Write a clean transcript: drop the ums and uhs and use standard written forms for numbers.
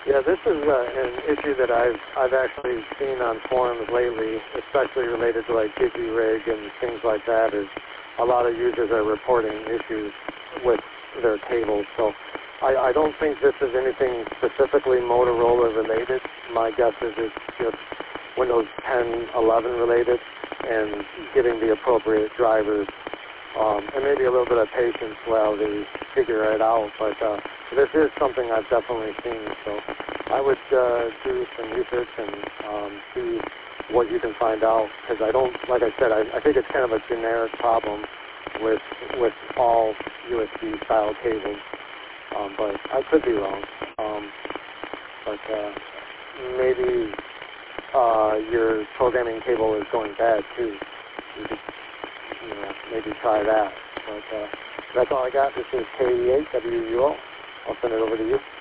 Yeah, this is an issue that I've actually seen on forums lately, especially related to like DigiRig and things like that. Is a lot of users are reporting issues with their cables. So I don't think this is anything specifically Motorola related. My guess is it's just Windows 10, 11 related, and getting the appropriate drivers, and maybe a little bit of patience while they figure it out. But this is something I've definitely seen. So I would do some research and see what you can find out, because I don't, like I said, I think it's kind of a generic problem with all USB style cables. But I could be wrong. But maybe your programming cable is going bad too. You could, maybe try that. But that's all I got. This is KE8WUO. I'll send it over to you.